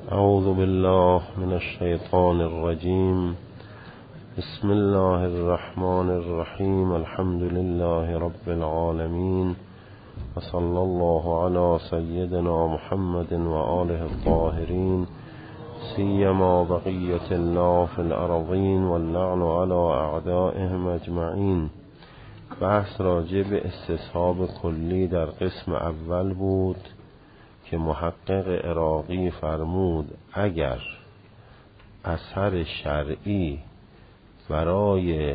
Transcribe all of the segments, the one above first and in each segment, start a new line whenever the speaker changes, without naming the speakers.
اعوذ بالله من الشیطان الرجیم. بسم الله الرحمن الرحیم. الحمد لله رب العالمین و صلی الله علی سیدنا محمد و آله الطاهرین، سیما بقیة الله فی الارضین واللعن علی اعدائهم اجمعین. بحث راجع به استصحاب کلی در قسم اول بود که محقق عراقی فرمود اگر اثر شرعی برای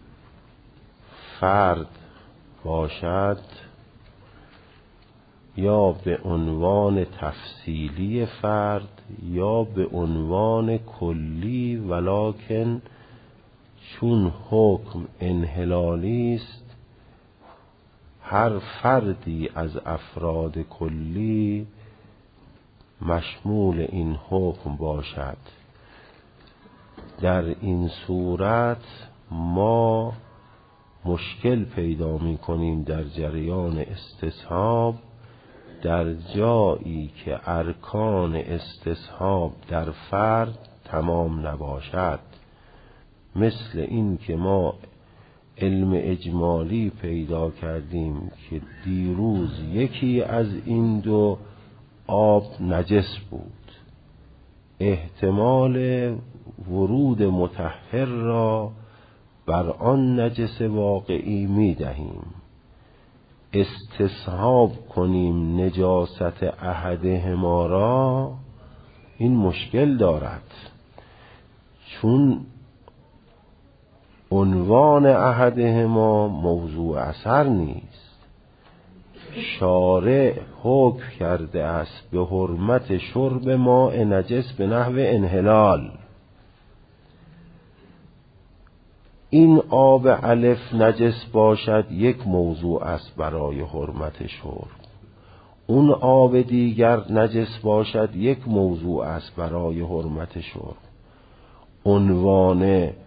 فرد باشد یا به عنوان تفصیلی فرد یا به عنوان کلی، ولکن چون حکم انحلالی است هر فردی از افراد کلی مشمول این حکم باشد، در این صورت ما مشکل پیدا می کنیم در جریان استصحاب در جایی که ارکان استصحاب در فرد تمام نباشد. مثل این که ما علم اجمالی پیدا کردیم که دیروز یکی از این دو آب نجس بود، احتمال ورود مطهر را بر آن نجس واقعی می دهیم. استصحاب کنیم نجاست احدهما را، این مشکل دارد، چون عنوان احدهما موضوع اثر نیست. شارع حکم کرده است به حرمت شرب ماء نجس به نحو انحلال. این آب الف نجس باشد یک موضوع است برای حرمت شرب، اون آب دیگر نجس باشد یک موضوع است برای حرمت شرب. عنوان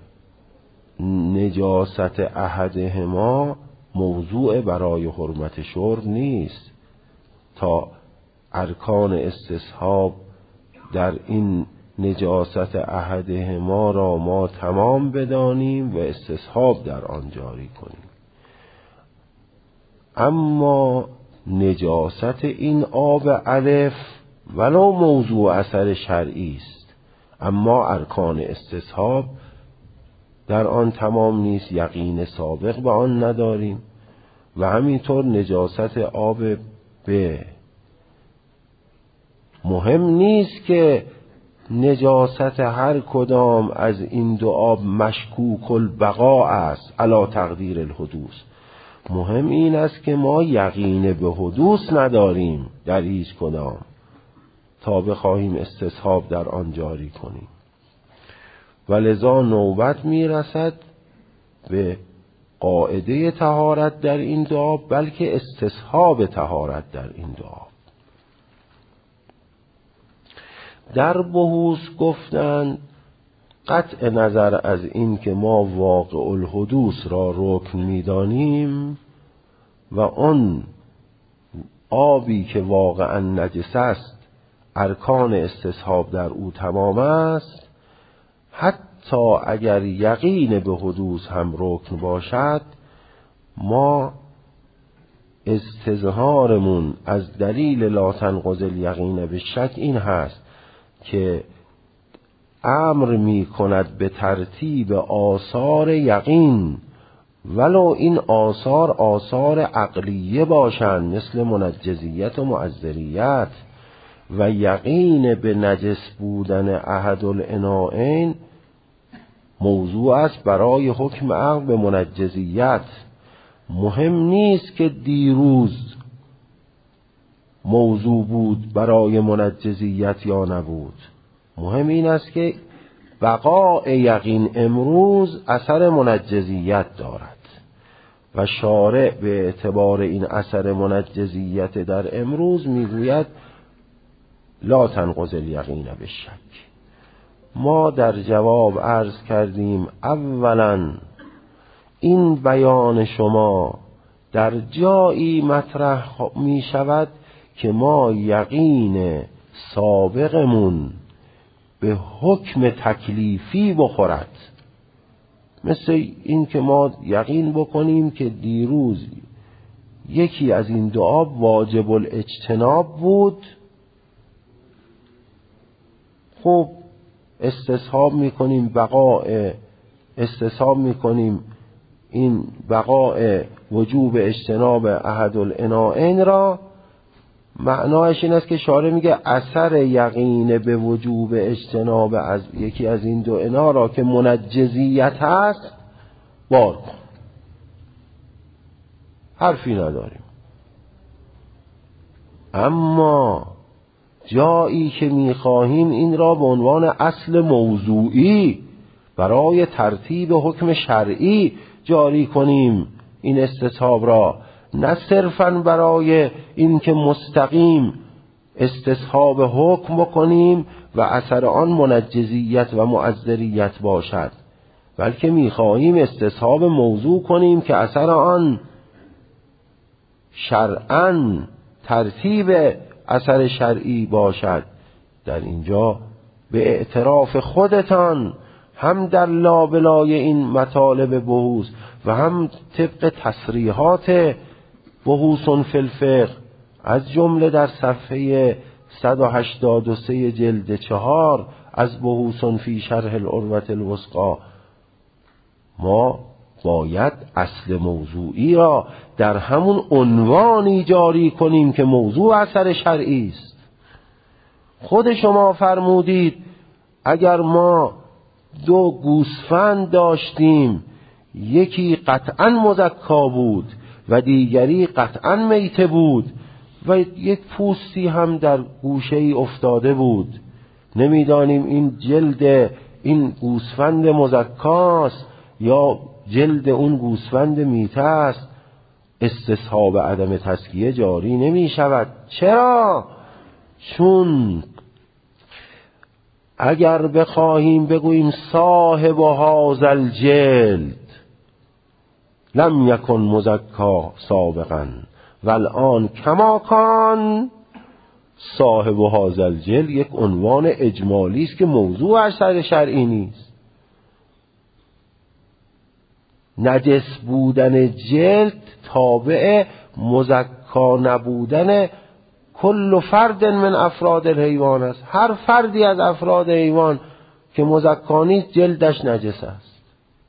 نجاست احدهما موضوع برای حرمت شرب نیست تا ارکان استصحاب در این نجاست احدهما را ما تمام بدانیم و استصحاب در آن جاری کنیم. اما نجاست این آب الف ولو موضوع اثر شرعی است، اما ارکان استصحاب در آن تمام نیست، یقین سابق به آن نداریم. و همینطور نجاست آب ب، مهم نیست که نجاست هر کدام از این دو آب مشکوک البقاء است علی تقدیر الحدوث. مهم این است که ما یقین به حدوث نداریم در هیچ کدام تا بخواهیم استصحاب در آن جاری کنیم. ولذا نوبت میرسد به قاعده طهارت در این دو آب، بلکه استصحاب طهارت در این دو آب. در بحوث گفتند قطع نظر از این که ما واقع الحدوث را رکن میدانیم و آن آبی که واقعا نجس است ارکان استصحاب در او تمام است، حتی اگر یقین به حدوث هم رکن باشد، ما استظهارمون از دلیل لا تنقض الیقین به شک این هست که امر می کند به ترتیب آثار یقین، ولو این آثار عقلیه باشند مثل منجزیت و معذریت. و یقین به نجس بودن احد الاناءین موضوع است برای حکم عقل به منجزیت. مهم نیست که دیروز موضوع بود برای منجزیت یا نبود، مهم این است که بقاء یقین امروز اثر منجزیت دارد و شارع به اعتبار این اثر منجزیت در امروز میگوید لا تنقض الیقین بالشک. ما در جواب عرض کردیم اولا این بیان شما در جایی مطرح می شود که ما یقین سابقمون به حکم تکلیفی بخورد. مثل این که ما یقین بکنیم که دیروز یکی از این دعا واجب الاجتناب بود، خب استصحاب میکنیم این بقاء وجوب اجتناب احد الانائین را. معناش این است که شارع میگه اثر یقین به وجوب اجتناب از یکی از این دو انا را که منجزیت هست بار کن. حرفی نداریم. اما جایی که میخواهیم این را به عنوان اصل موضوعی برای ترتیب حکم شرعی جاری کنیم این استصحاب را، نه صرفاً برای این که مستقیم استصحاب حکم بکنیم و اثر آن منجزیت و معذریت باشد، بلکه میخواهیم استصحاب موضوع کنیم که اثر آن شرعاً ترتیب اثر شرعی باشد. در اینجا به اعتراف خودتان هم در لابلای این مطالب بحوث و هم طبق تصریحات بحوث فی الفقه از جمله در صفحه 183 جلد 4 از بحوث فی شرح العروة الوثقی، ما باید اصل موضوعی را در همون عنوانی جاری کنیم که موضوع اثر شرعی است. خود شما فرمودید اگر ما دو گوسفند داشتیم، یکی قطعا مزکا بود و دیگری قطعا میته بود و یک پوستی هم در گوشه ای افتاده بود، نمیدانیم این جلد این گوسفند مزکاست یا جلد اون گوسفند میته است، استصحاب عدم تزکیه جاری نمی شود. چرا؟ چون اگر بخواهیم بگوییم صاحب هذا الجلد لم یکن مزکا سابقا والآن کما کان، صاحب هذا الجلد یک عنوان اجمالی است که موضوع اثر شرعی نیست. نجس بودن جلد تابع مزکا نبودن کل فرد من افراد الحیوان است. هر فردی از افراد حیوان که مزکا نیست جلدش نجس است.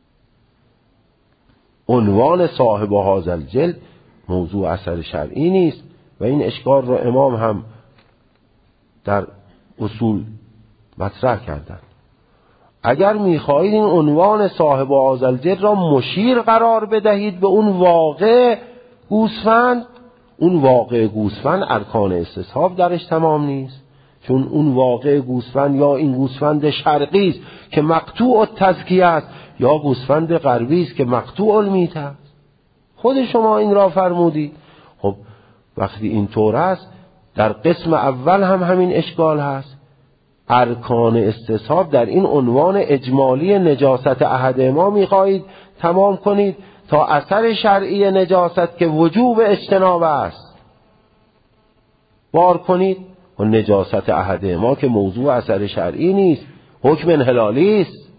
عنوان صاحب هذا الجلد موضوع اثر شرعی نیست و این اشکال را امام هم در اصول مطرح کردند. اگر می‌خواهید این عنوان صاحب هذا الجلد را مشیر قرار بدهید به اون واقع گوسفند، اون واقع گوسفند ارکان استصحاب درش تمام نیست، چون اون واقع گوسفند یا این گوسفند شرقی است که مقطوع التزکیه است یا گوسفند غربی است که مقطوع المیته است. خود شما این را فرمودید. خب وقتی این طور است در قسم اول هم همین اشکال هست. ارکان استصحاب در این عنوان اجمالی نجاست احد ما میخواهید تمام کنید تا اثر شرعی نجاست که وجوب اجتناب است بار کنید و نجاست احد ما که موضوع اثر شرعی نیست، حکم انحلالی است.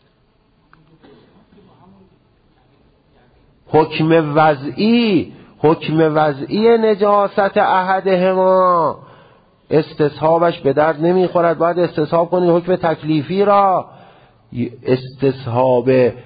حکم وضعی نجاست احدهما استصحابش به درد نمیخورد، باید استصحاب کنید حکم تکلیفی را. استصحاب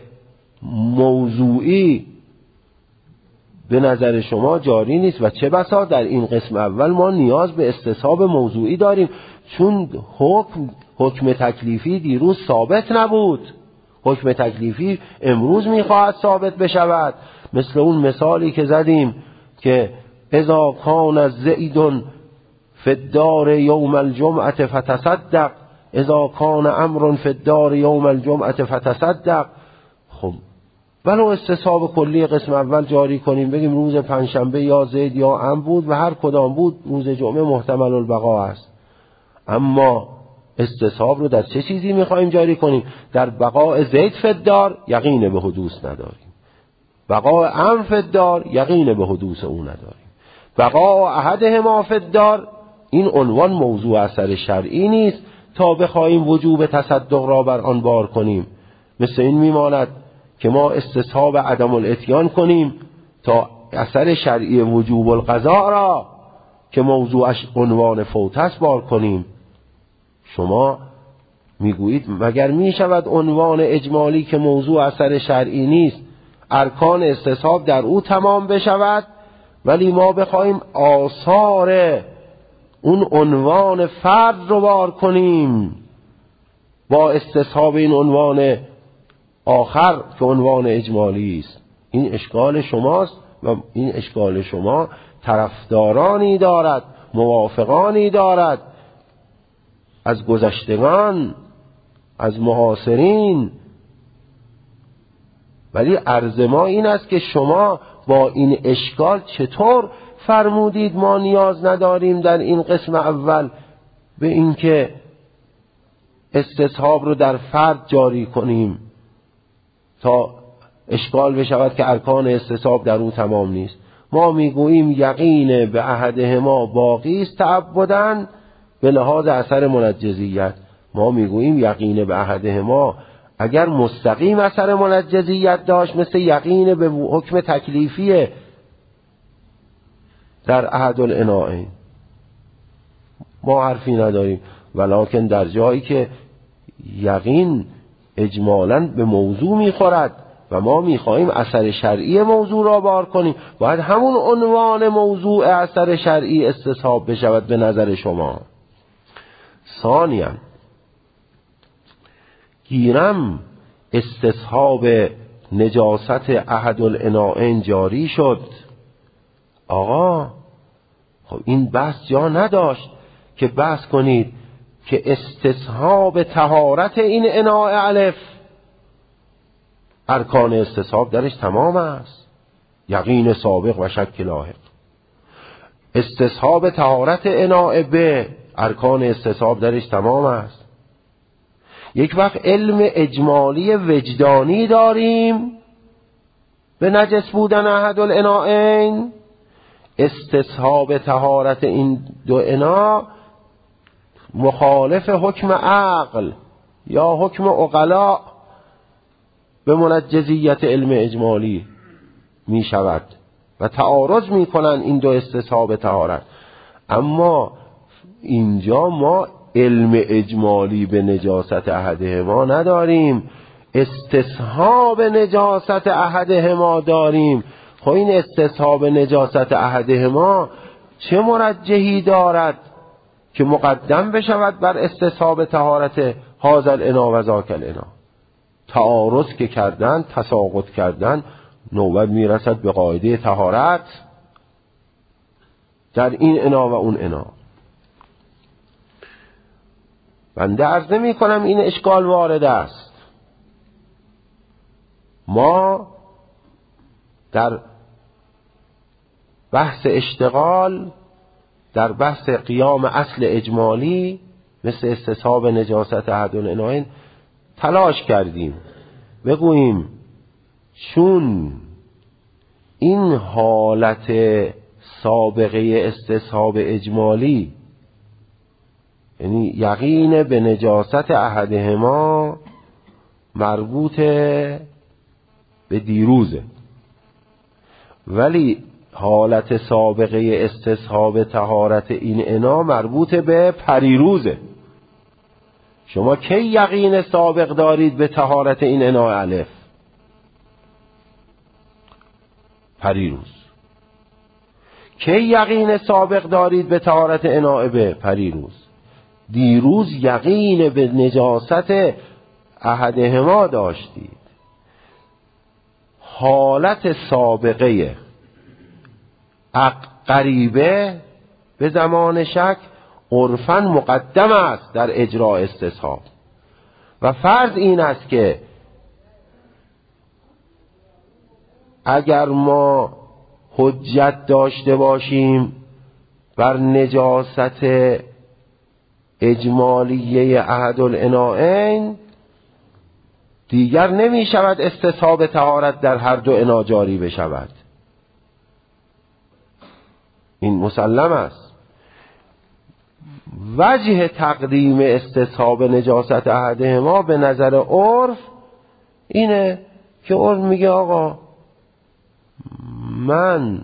موضوعی به نظر شما جاری نیست و چه بسا در این قسم اول ما نیاز به استصحاب موضوعی داریم، چون حکم تکلیفی دیروز ثابت نبود، حکم تکلیفی امروز میخواهد ثابت بشود. مثل اون مثالی که زدیم که اذا کان زید فی الدار یوم الجمعه فتصدق، اذا کان امر فی الدار یوم الجمعه فتصدق. خب ولو استصحاب کلی قسم اول جاری کنیم، بگیم روز پنجشنبه یا زید یا امر بود و هر کدام بود روز جمعه محتمل البقا است. اما استصحاب رو در چه چیزی میخوایم جاری کنیم؟ در بقاء زید فی الدار یقین به حدوث نداریم، بقاء امر فی الدار یقین به حدوث او نداریم، بقاء احدهما فی الدار این عنوان موضوع اثر شرعی نیست، تا بخواهیم وجوب تصدق را بر آن بار کنیم. مثل این میماند که ما استصحاب عدم الاتیان کنیم تا اثر شرعی وجوب القضاء را که موضوعش عنوان فوت است بار کنیم. شما میگویید مگر میشود عنوان اجمالی که موضوع اثر شرعی نیست ارکان استصحاب در او تمام بشود، ولی ما بخوایم آثار اون عنوان فرد رو بار کنیم با استصحاب این عنوان آخر که عنوان اجمالی است. این اشکال شماست و این اشکال شما طرفدارانی دارد، موافقانی دارد از گذشتگان، از معاصرین. ولی عرض ما این است که شما با این اشکال چطور فرمودید ما نیاز نداریم در این قسم اول به اینکه استصحاب رو در فرد جاری کنیم تا اشکال بشود که ارکان استصحاب در اون تمام نیست. ما میگوییم یقین به احدهما باقی است تعبداً به لحاظ اثر منجزیت. ما میگوییم یقین به احدهما اگر مستقیم اثر منجزیت داشت مثل یقین به حکم تکلیفیه در احد الاناءین ما حرفی نداریم، ولکن در جایی که یقین اجمالاً به موضوع میخورد و ما میخواهیم اثر شرعی موضوع را بار کنیم، باید همون عنوان موضوع اثر شرعی استصحاب بشود به نظر شما. ثانیاً گیرم استصحاب نجاست احد الاناءین جاری شد. آقا خب این بحث جا نداشت که بحث کنید که استصحاب طهارت این اناء الف ارکان استصحاب درش تمام است، یقین سابق و شک لاحق. استصحاب طهارت اناء ب ارکان استصحاب درش تمام است. یک وقت علم اجمالی وجدانی داریم به نجس بودن احد الاناءین، استصحاب طهارت این دو انا مخالف حکم عقل یا حکم عقلاء به منجزیت علم اجمالی می شود و تعارض می کنند این دو استصحاب طهارت. اما اینجا ما علم اجمالی به نجاست احدهما نداریم، استصحاب نجاست احدهما داریم. خب این استصحاب نجاست احدهما چه مرجحی دارد که مقدم بشود بر استصحاب طهارت هذا الانا و ذاک الانا؟ تعارض که کردن، تساقط کردن، نوبت میرسد به قاعده طهارت در این انا و اون انا. بنده عرض نمی کنم این اشکال وارد است. ما در بحث اشتغال، در بحث قیام اصل اجمالی مثل استصحاب نجاست احد الاناءین تلاش کردیم بگوییم چون این حالت سابقه استصحاب اجمالی یعنی یقین به نجاست احدهما مربوط به دیروزه، ولی حالت سابقه استصحاب طهارت این انا مربوط به پریروزه. شما کی یقین سابق دارید به طهارت این انا الف؟ پریروز. کی یقین سابق دارید به طهارت انا ب؟ پریروز. دیروز یقین به نجاست احدهما داشتید. حالت سابقه قریبه به زمان شک عرفاً مقدم است در اجراء استصحاب و فرض این است که اگر ما حجت داشته باشیم بر نجاست اجمالیه احد الاناءین دیگر نمی شود استصحاب طهارت در هر دو انا جاری بشود. این مسلم است. وجه تقدیم استصحاب نجاست احدهما به نظر عرف اینه که عرف میگه آقا من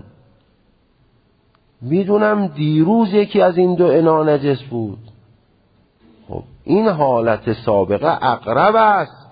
میدونم دیروز یکی از این دو انا نجس بود، خب این حالت سابقه اقرب است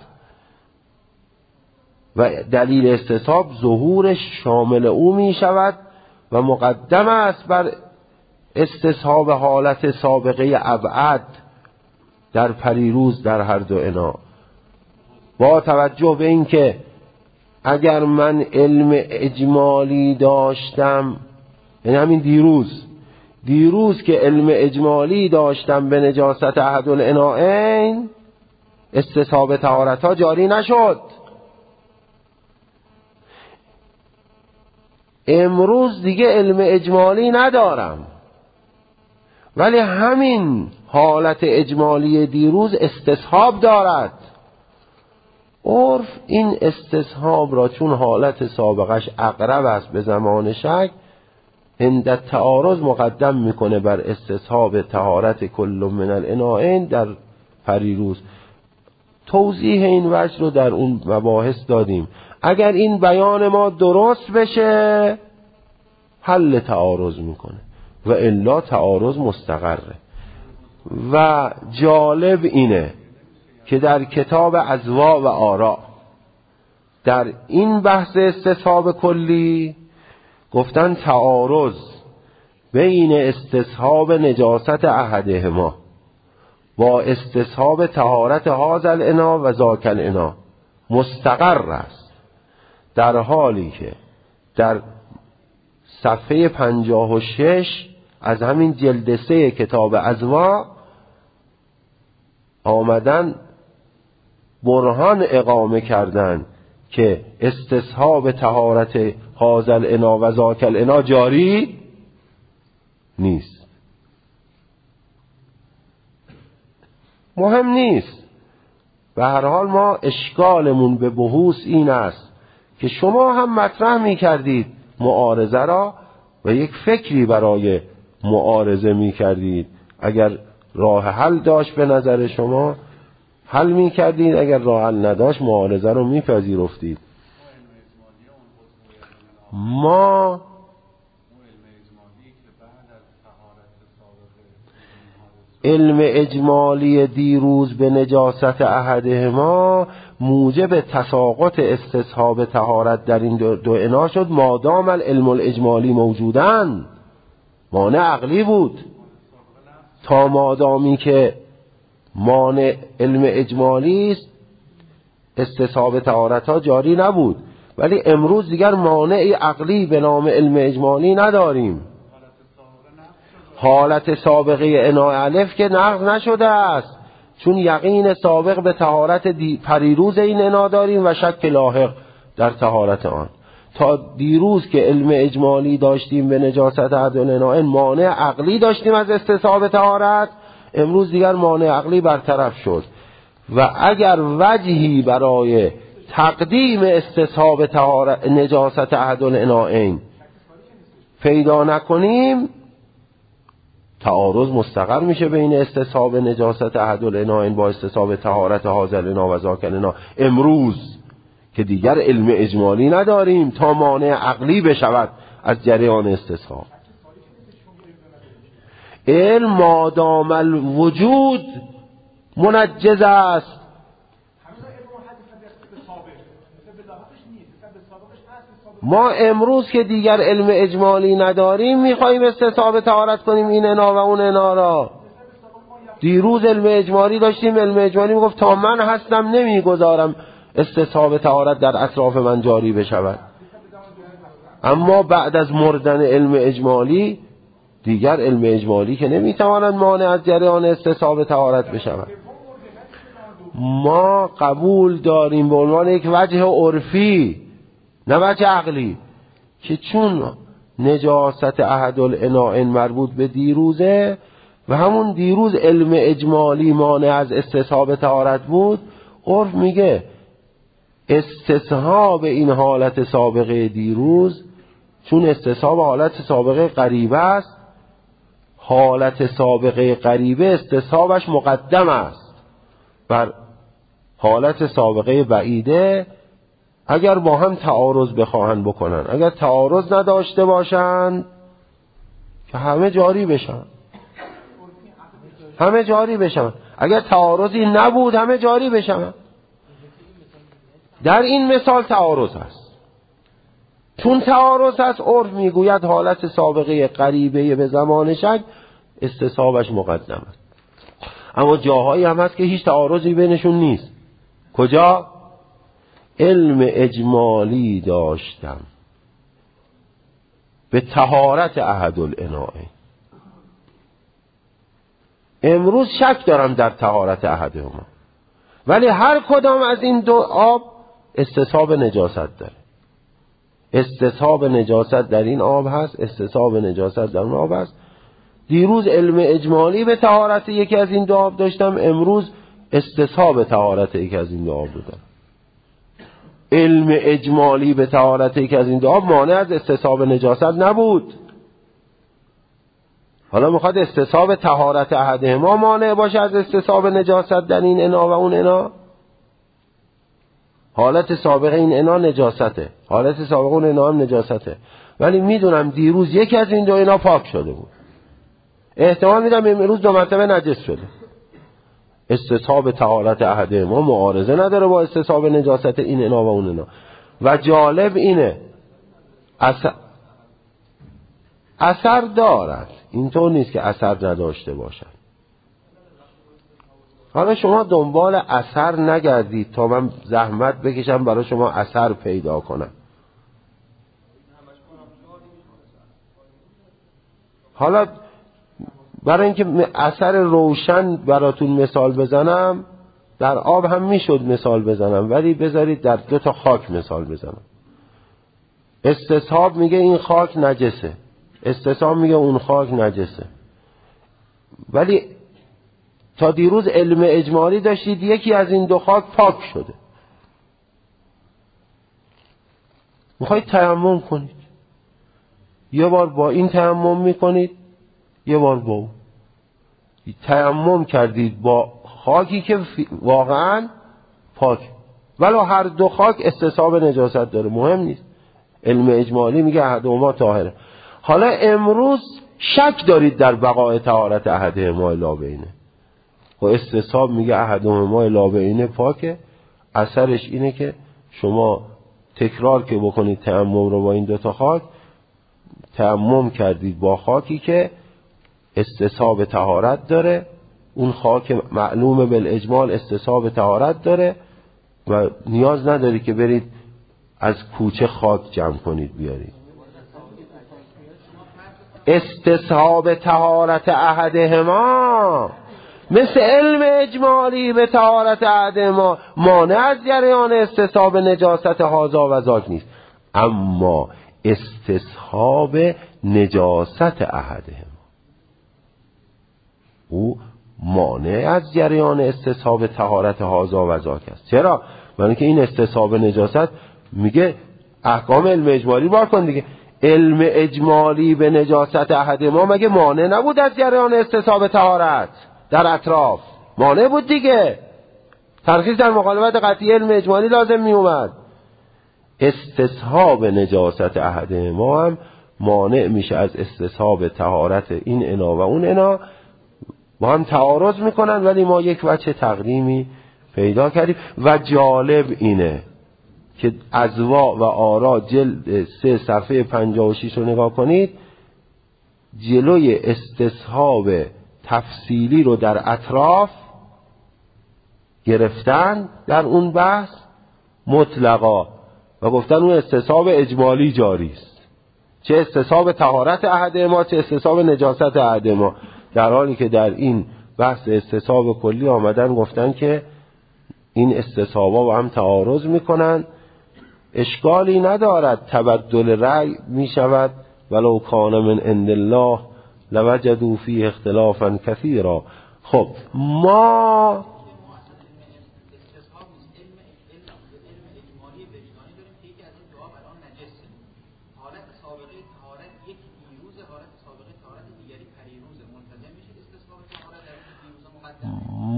و دلیل استصحاب ظهورش شامل او می شود و مقدم است بر استصحاب حالت سابقه ابعد در پریروز در هر دو انا. با توجه به این که اگر من علم اجمالی داشتم، یعنی همین دیروز که علم اجمالی داشتم به نجاست احد الانائین، استصحاب طهارت ها جاری نشد. امروز دیگه علم اجمالی ندارم، ولی همین حالت اجمالی دیروز استصحاب دارد. عرف این استصحاب را چون حالت سابقش اقرب است به زمان شک، عند تعارض مقدم میکنه بر استصحاب طهارت کل من الانائین در پریروز. توضیح این وجه رو در اون مباحث دادیم. اگر این بیان ما درست بشه حل تعارض میکنه و الا تعارض مستقره. و جالب اینه که در کتاب اضواء و آراء در این بحث استصحاب کلی گفتن تعارض بین استصحاب نجاست احدهما با استصحاب طهارت هذا الانا و ذاک الانا مستقر است، در حالی که در صفحه 56 از همین جلد 3 کتاب اضواء آمدن برهان اقامه کردن که استصحاب طهارت هذا الانا و ذاک الانا جاری نیست. مهم نیست. به هر حال ما اشکالمون به بحوث این است که شما هم مطرح می کردید معارضه را و یک فکری برای معارضه می کردید. اگر راه حل داشت به نظر شما حل می کردید، اگر راه حل نداشت معارضه رو می پذیرفتید. ما علم اجمالی دیروز به نجاست احدهما موجب تساقط استصحاب طهارت در این دو انا شد مادام العلم الاجمالی موجودن. مانع عقلی بود تا مادامی که مانع علم اجمالی است استصحاب طهارت ها جاری نبود. ولی امروز دیگر مانع عقلی به نام علم اجمالی نداریم. حالت سابقه انا الف که نقض نشده است، چون یقین سابق به طهارت پریروز این انا داریم و شک لاحق در طهارت آن. تا دیروز که علم اجمالی داشتیم به نجاست احد الانائین مانع عقلی داشتیم از استصحاب طهارت، امروز دیگر مانع عقلی برطرف شد و اگر وجهی برای تقدیم استصحاب طهارت نجاست احد الانائین پیدا نکنیم تعارض مستقر میشه بین استصحاب نجاست احد الانائین با استصحاب طهارت هذا الانا و ذاک الانا. امروز که دیگر علم اجمالی نداریم تا مانع عقلی بشود از جریان استصحاب. علم مادام الوجود منجز است. ما امروز که دیگر علم اجمالی نداریم میخواییم استصحاب طهارت کنیم این انا و اون انا را. دیروز علم اجمالی داشتیم، علم اجمالی میگفت تا من هستم نمیگذارم استصحاب طهارت در اطراف من جاری بشود. اما بعد از مردن علم اجمالی دیگر علم اجمالی که نمیتواند مانع از جریان استصحاب طهارت بشود. ما قبول داریم به عنوان یک وجه عرفی نه وجه عقلی که چون نجاست احد الانائین مربوط به دیروزه و همون دیروز علم اجمالی مانع از استصحاب طهارت بود، عرف میگه استصحاب این حالت سابقه دیروز چون استصحاب حالت سابقه قریبه است، حالت سابقه غریبه استصحابش مقدم است بر حالت سابقه بعیده اگر با هم تعارض بخواهند بکنن. اگر تعارض نداشته باشند که همه جاری بشن، همه جاری بشن. اگر تعارضی نبود همه جاری بشن. در این مثال تعارض هست. چون تعارض هست عرف میگوید حالت سابقه قریبه به زمان شک استصحابش مقدم است. اما جاهایی هم هست که هیچ تعارضی بینشون نیست. کجا؟ علم اجمالی داشتم به طهارت احدالاناءین، امروز شک دارم در طهارت احدهما، ولی هر کدام از این دو آب استصحاب نجاست داره. استصحاب نجاست در این آب هست، استصحاب نجاست در اون آب هست. دیروز علم اجمالی به طهارت یکی از این دو آب داشتم، امروز استصحاب طهارت یکی از این دو آب دارم. علم اجمالی به طهارت یکی از این دو آب مانع از استصحاب نجاست نبود. حالا میخواد استصحاب طهارت احدهما مانع باشه از استصحاب نجاست در این انا و اون انا. حالت سابقه این انا نجاسته، حالت سابقه اون انا هم نجاسته، ولی میدونم دیروز یکی از این دو انا پاک شده بود، احتمال میدم امروز دو مرتبه نجس شده. استصحاب طهارت احدهما معارضه نداره با استصحاب نجاست این انا و اون انا. و جالب اینه اثر دارد، اینطور نیست که اثر نداشته باشد. حالا شما دنبال اثر نگردید تا من زحمت بکشم برای شما اثر پیدا کنم. حالا برای اینکه اثر روشن براتون مثال بزنم، در آب هم میشد مثال بزنم، ولی بذارید در دو تا خاک مثال بزنم. استصحاب میگه این خاک نجسه، استصحاب میگه اون خاک نجسه، ولی تا دیروز علم اجمالی داشتید یکی از این دو خاک پاک شده. میخواید تیمم کنید، یه بار با این تیمم میکنید، یه بار با اون. تیمم کردید با خاکی که واقعا پاک، ولی هر دو خاک استصحاب نجاست داره، مهم نیست. علم اجمالی میگه احدهما طاهره. حالا امروز شک دارید در بقای طهارت احدهما لا بینه، و استصحاب میگه احدهما لا بینه پاکه. اثرش اینه که شما تکرار که بکنید تیمم رو با این دو تا خاک، تیمم کردید با خاکی که استصحاب طهارت داره، اون خاک معلومه بالاجمال استصحاب طهارت داره و نیاز نداری که برید از کوچه خاک جمع کنید بیارید. استصحاب طهارت احدهما مثل علم اجمالی به طهارت احدهما مانع از جریان استصحاب نجاست هذا و ذاک نیست، اما استصحاب نجاست احدهما او مانع از جریان استصحاب طهارت هذا و ذاک است. چرا؟ برای اینکه این استصحاب نجاست میگه احکام علم اجمالی بار کن دیگه. علم اجمالی به نجاست احدهما مگه مانع نبود از جریان استصحاب طهارت در اطراف؟ مانع بود دیگه. ترخیص در مخالفت قطعی علم اجمالی لازم می اومد. استصحاب نجاست احدهما هم مانع میشه از استصحاب طهارت این انا و اون انا. با هم تعارض میکنن، ولی ما یک وجه تقدیمی پیدا کردیم. و جالب اینه که اضواء و آرا جلد 3 صفحه 56 رو نگاه کنید، جلوی استصحاب تفصیلی رو در اطراف گرفتن در اون بحث مطلقا و گفتن اون استصحاب اجمالی جاری است، چه استصحاب طهارت احدهما چه استصحاب نجاست احدهما، در حالی که در این بحث استصحاب کلی آمدن گفتن که این استصحابا با هم تعارض میکنن. اشکالی ندارد، تبدل رأی می شود، ولو کان من عند الله لوجدوا فیه اختلافا کثیرا. خب ما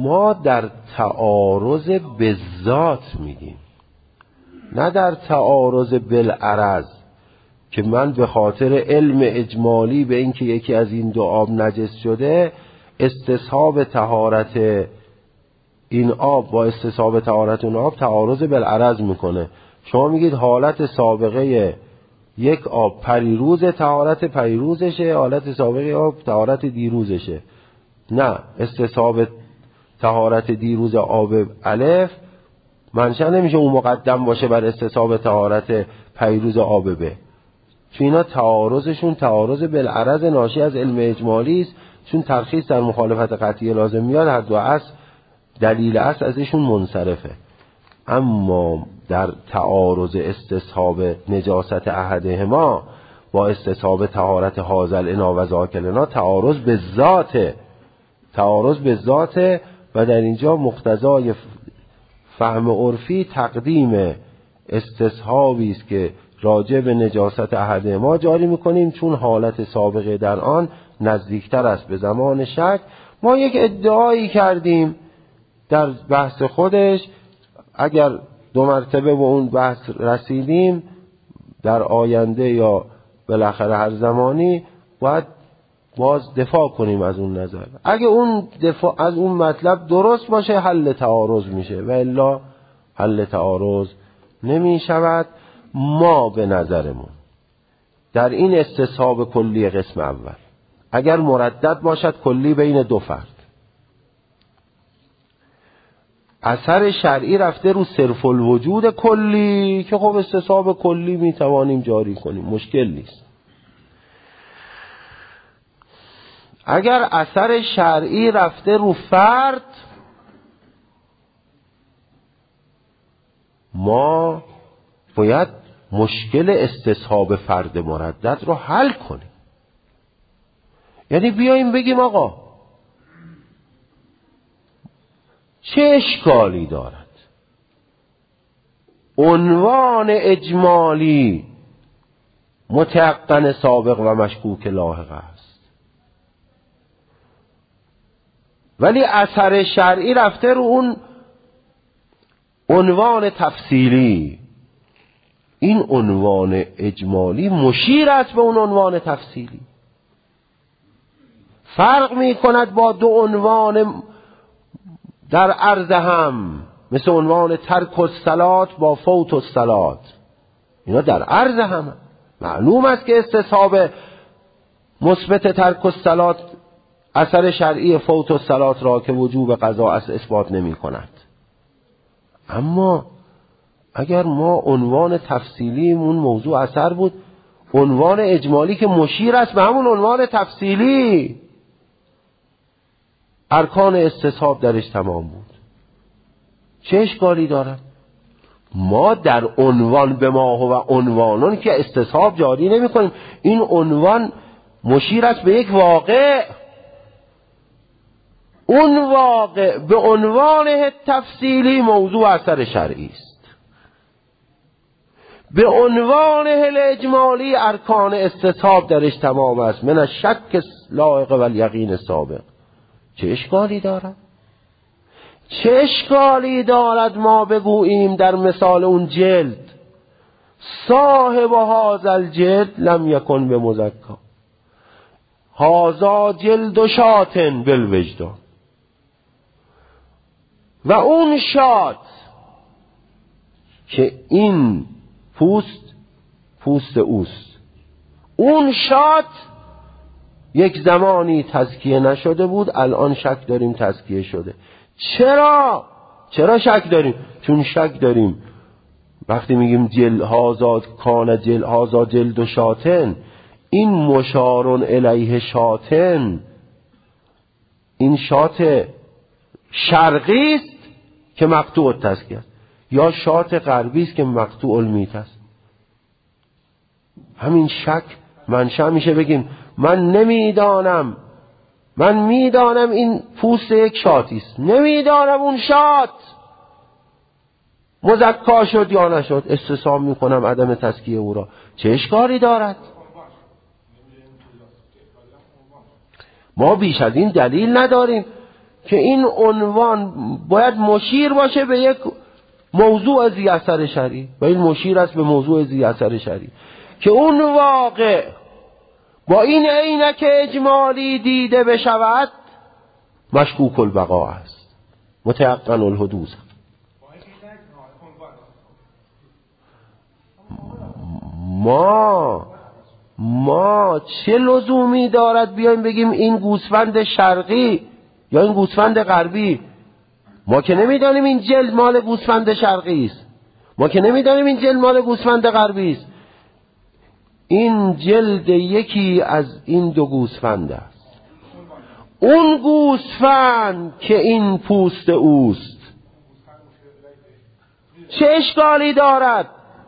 ما در تعارض بالذات میگیم، نه در تعارض بالعرض، که من به خاطر علم اجمالی به این که یکی از این دو آب نجس شده استصحاب طهارت این آب با استصحاب طهارت اون آب تعارض بالعرض میکنه. شما میگید حالت سابقه یک آب پریروز طهارت پریروزشه، حالت سابقه آب طهارت دیروزشه. نه، استصحاب طهارت دیروز آب الف منشأ نمیشه اون مقدم باشه بر استصحاب طهارت پیروز آب ب، چون اینا تعارضشون تعارض بالعرض ناشی از علم اجمالی است، چون ترخیص در مخالفت قطعی لازم میاد، هر دو اصل دلیل اصل ازشون منصرفه. اما در تعارض استصحاب نجاست احدهما با استصحاب طهارت هذا الاناء و ذاک الاناء تعارض به ذاته، تعارض به ذاته. و در اینجا مقتضای فهم عرفی تقدیم استصحابی است که راجع به نجاست احدهما جاری میکنیم، چون حالت سابقه در آن نزدیکتر است به زمان شک. ما یک ادعایی کردیم در بحث خودش، اگر دو مرتبه به اون بحث رسیدیم در آینده یا بالاخره هر زمانی باید باز دفاع کنیم از اون نظر. اگه اون دفاع از اون مطلب درست باشه حل تعارض میشه و الا حل تعارض نمی شود. ما به نظرمون در این استصحاب کلی قسم اول اگر مردد باشد کلی بین دو فرد، اثر شرعی رفته رو صرف الوجود کلی که خب استصحاب کلی میتوانیم جاری کنیم، مشکل نیست. اگر اثر شرعی رفته رو فرد، ما باید مشکل استصحاب فرد مردد رو حل کنیم. یعنی بیاییم بگیم آقا چه اشکالی دارد عنوان اجمالی متيقن سابق و مشکوک لاحق است، ولی اثر شرعی رفته رو اون عنوان تفصیلی. این عنوان اجمالی مشیر است به اون عنوان تفصیلی، فرق می کند با دو عنوان در عرض هم، مثل عنوان ترک الصلات با فوت الصلات. اینا در عرض هم معلوم است که استصحاب مثبت ترک الصلات اثر شرعی فوت الصلات را که وجوب قضا است اثبات نمی کند. اما اگر ما عنوان تفصیلیمون موضوع اثر بود، عنوان اجمالی که مشیر است به همون عنوان تفصیلی، ارکان استصحاب درش تمام بود، چه اشکالی دارد؟ ما در عنوان به ما و عنوانون که استصحاب جاری نمی کنیم. این عنوان مشیر است به یک واقع، اون واقع به عنوان تفصیلی موضوع اثر شرعی است، به عنوان اجمالی ارکان استصحاب درش تمام است، من الشک لایق و الیقین سابق. چه اشکالی دارد؟ چه اشکالی دارد ما بگوییم در مثال اون جلد صاحب هذا الجلد لم یکن بمزکا، هذا جلد شاة بالوجدان، و اون شات که این پوست اوست، اون شات یک زمانی تزکیه نشده بود، الان شک داریم تزکیه شده. چرا شک داریم؟ چون شک داریم وقتی میگیم هازا جلد و شاتن، این مشارون الیه شاتن، این شات شرقی است که مقطوع تزکیه است، یا شات غربی است که مقطوع المیت است. همین شک منشأ میشه بگیم من میدانم این پوست یک شاتی است، نمیدانم اون شات مزکا شد یا نشد، استصحاب میکنم عدم تزکیه او را. چه اشکالی دارد؟ ما بیش از این دلیل نداریم که این عنوان باید مشیر باشه به یک موضوع ذی اثر شرعی و این مشیر است به موضوع ذی اثر شرعی که اون واقع با این عینک اجمالی دیده بشود مشکوک البقا است، متیقن الحدوث. ما چه لزومی دارد بیایم بگیم این گوسفند شرقی یا این گوسفند غربی؟ ما که نمیدانیم این جلد مال گوسفند شرقی است، ما که نمیدانیم این جلد مال گوسفند غربی است. این جلد یکی از این دو گوسفند است. اون گوسفند که این پوست اوست چه اشکالی دارد؟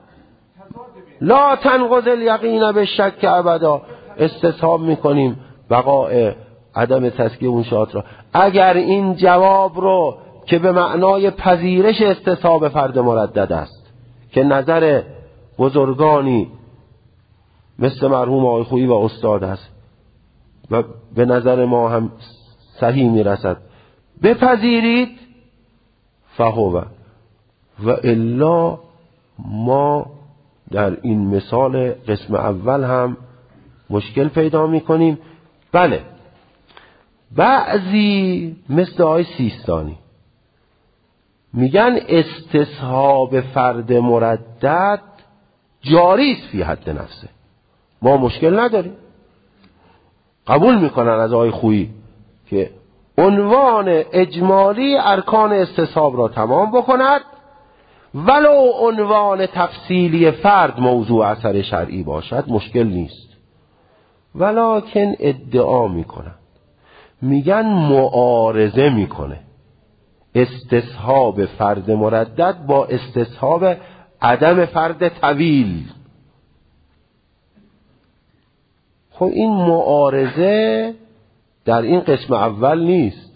لا تنقض الیقین بالشک ابدا. استصحاب میکنیم بقاء عدم تسکیه اون شات را. اگر این جواب رو که به معنای پذیرش استصحاب فرد مردد است که نظر بزرگانی مثل مرحوم آقای خویی و استاد است و به نظر ما هم صحیح میرسد بپذیرید فهو و الا ما در این مثال قسم اول هم مشکل پیدا میکنیم. بله بعضی مثل آقای سیستانی میگن استصحاب فرد مردد جاری است فی حد نفسه، ما مشکل نداریم. قبول میکنن از آقای خویی که عنوان اجمالی ارکان استصحاب را تمام بکند ولو عنوان تفصیلی فرد موضوع اثر شرعی باشد مشکل نیست. ولکن ادعا میکنن، میگن معارضه میکنه استصحاب فرد مردد با استصحاب عدم فرد طویل. خب این معارضه در این قسم اول نیست.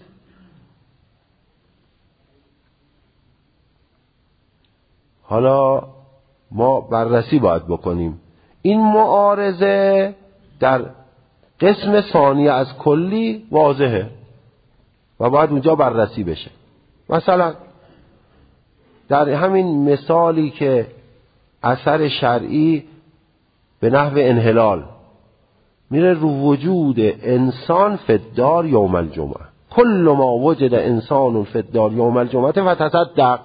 حالا ما بررسی باید بکنیم. این معارضه در قسم ثانی از کلی واضحه و باید اونجا بررسی بشه. مثلا در همین مثالی که اثر شرعی به نحو انحلال میره رو وجود انسان فی الدار یوم الجمعه، کل ما وجد انسان فی الدار یوم الجمعه فتصدق.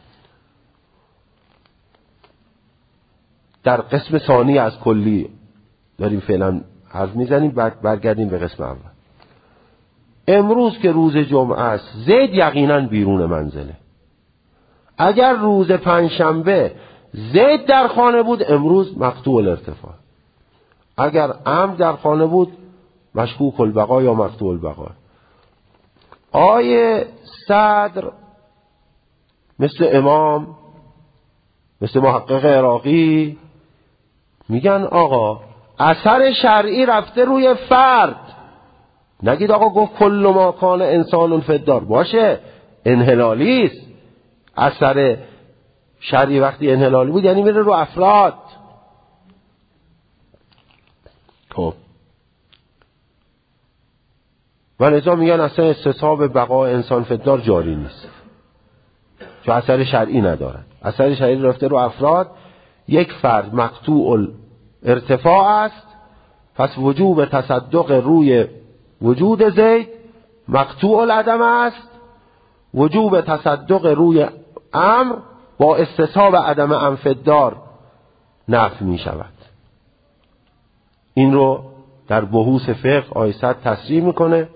در قسم ثانی از کلی داریم فعلا حرف میزنیم، بعد برگردیم به قسم اول. امروز که روز جمعه است زید یقینا بیرون منزله. اگر روز پنجشنبه زید در خانه بود امروز مقطوع الارتفاع. اگر عمرو در خانه بود مشکوک البقا یا مقطوع البقا. آیه صدر مثل امام مثل محقق عراقی میگن آقا اثر شرعی رفته روی فرد. نگید آقا گفت کل ما کان انسان فی الدار، باشه انحلالی است. اثر شرعی وقتی انحلالی بود یعنی میره رو افراد. خب و لذا میگن اصلا استصحاب بقای انسان فی الدار جاری نیست چون اثر شرعی ندارد. اثر شرعی رفته رو افراد. یک فرد مقطوع ارتفاع است، پس وجوب تصدق روی وجود زید مقطوع العدم است. وجوب تصدق روی امر با استصحاب عدم انفدار نفی می شود. این رو در بحوث فقه آیه 100 تصریح میکنه.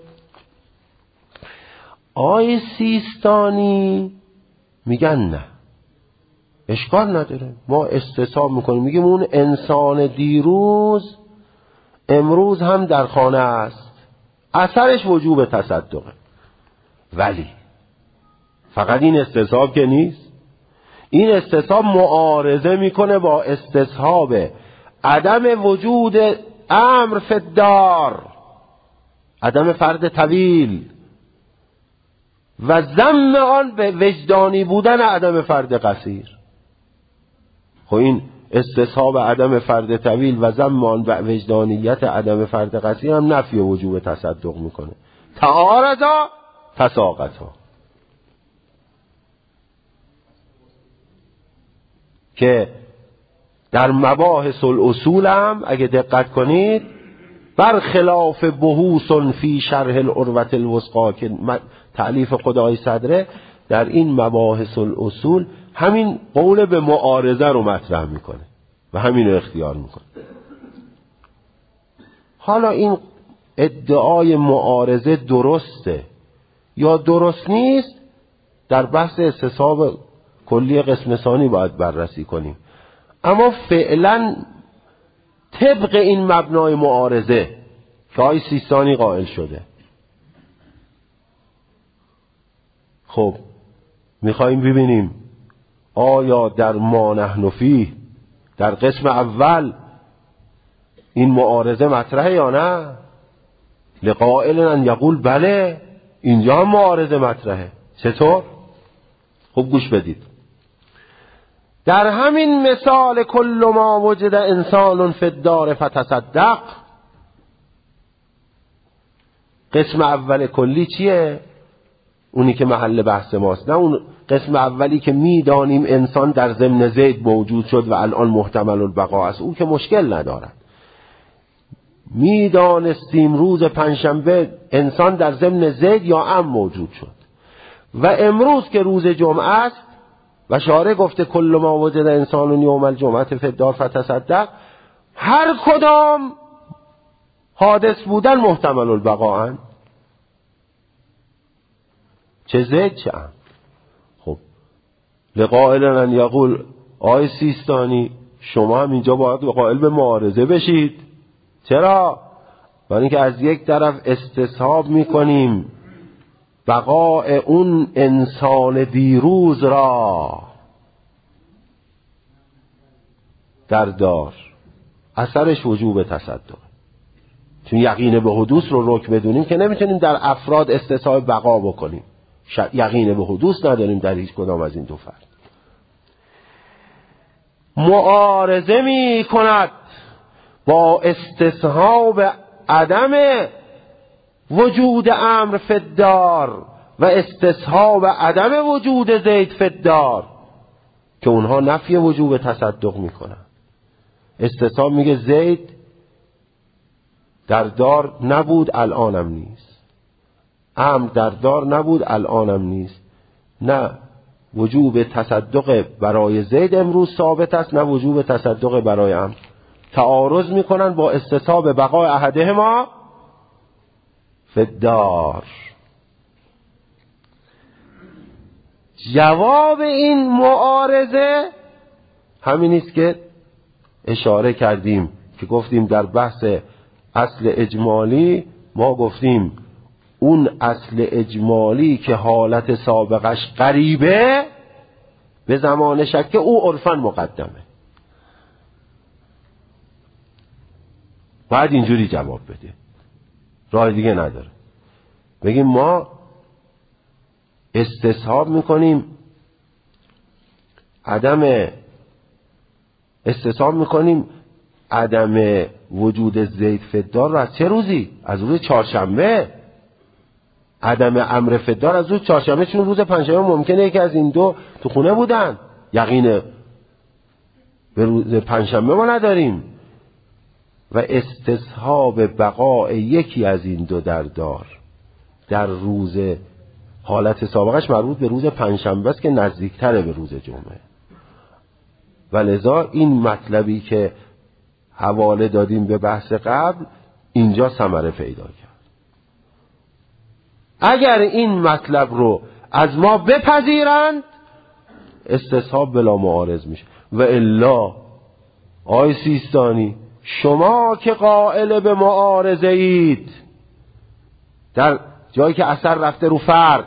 آیه سیستانی میگن نه اشکال نداره، ما استصحاب میکنیم، میگیم اون انسان دیروز امروز هم در خانه است، اثرش وجوب تصدقه. ولی فقط این استصحاب که نیست، این استصحاب معارضه میکنه با استصحاب عدم وجود امر فی الدار، عدم فرد طویل و ضم آن به وجدانی بودن عدم فرد قصیر. خب این استصحاب عدم فرد طویل و ضم آن به وجدانیت عدم فرد قصیر هم نفی وجوب تصدق میکنه. تعارضا تساقطا، که در مباحث الاصول هم اگه دقت کنید برخلاف بحوث فی شرح العروة الوثقی که تألیف خدای صدره، در این مباحث الاصول همین قول به معارضه رو مطرح میکنه و همین رو اختیار میکنه. حالا این ادعای معارضه درسته یا درست نیست در بحث استصحاب کلی قسم ثانی باید بررسی کنیم، اما فعلا طبق این مبنای معارضه که آقای سیستانی قائل شده، خب میخواییم ببینیم آیا در ما نحن فیه در قسم اول این معارضه مطرحه یا نه؟ لقائل ان یقول بله، اینجا هم معارضه مطرحه. چطور؟ خب گوش بدید. در همین مثال کل ما وجد انسان فی الدار فتصدق، قسم اول کلی چیه؟ اونی که محل بحث ماست، نه اون قسم اولی که میدانیم انسان در ضمن زید موجود شد و الان محتمل البقا است، اون که مشکل ندارد. میدانستیم روز پنجشنبه انسان در ضمن زید یا ام موجود شد و امروز که روز جمعه است و شارع گفته کل ما وجد انسان یوم الجمعه فی الدار فتصدق، هر کدام حادث بودن محتمل البقا اند، چه زید چه ام. خب لقائل ان یقول آی سیستانی شما هم اینجا باید قائل به معارضه بشید. چرا؟ برای اینکه از یک طرف استصحاب میکنیم بقاء اون انسان دیروز را در دار، اثرش وجوب تصدق، چون یقین به حدوث رو رک بدونیم که نمیتونیم در افراد استصحاب بقا بکنیم، یقین به حدوث نداریم در هیچ کدام از این دو فرد. معارضه می کند با استصحاب عدم وجود امر فی الدار و استصحاب عدم وجود زید فی الدار که اونها نفی وجوب تصدق میکنن. استصحاب میگه زید در دار نبود الانم نیست، امر در دار نبود الانم نیست، نه وجوب تصدق برای زید امروز ثابت است نه وجوب تصدق برای امر. تعارض میکنن با استصحاب بقای احدهما فی الدار. جواب این معارضه همین است که اشاره کردیم که گفتیم در بحث اصل اجمالی ما گفتیم اون اصل اجمالی که حالت سابقش قریبه به زمان شک او عرفاً مقدمه. باید اینجوری جواب بده، راه دیگه نداره. بگیم ما استصحاب میکنیم عدم وجود زید فی الدار رو از چه روزی؟ از روز چهارشنبه. عدم امر فی الدار از روز چهارشنبه، چون روز پنجشنبه ممکنه یکی از این دو تو خونه بودن، یقین به روز پنجشنبه ما نداریم. و استصحاب بقاء یکی از این دو در دار در روز حالت سابقش مربوط به روز پنجشنبه است که نزدیکتره به روز جمعه، و لذا این مطلبی که حواله دادیم به بحث قبل اینجا ثمره پیدا کرد. اگر این مطلب رو از ما بپذیرند استصحاب بلا معارض میشه، و الا آی سیستانی شما که قائل به معارضه اید در جایی که اثر رفته رو فرد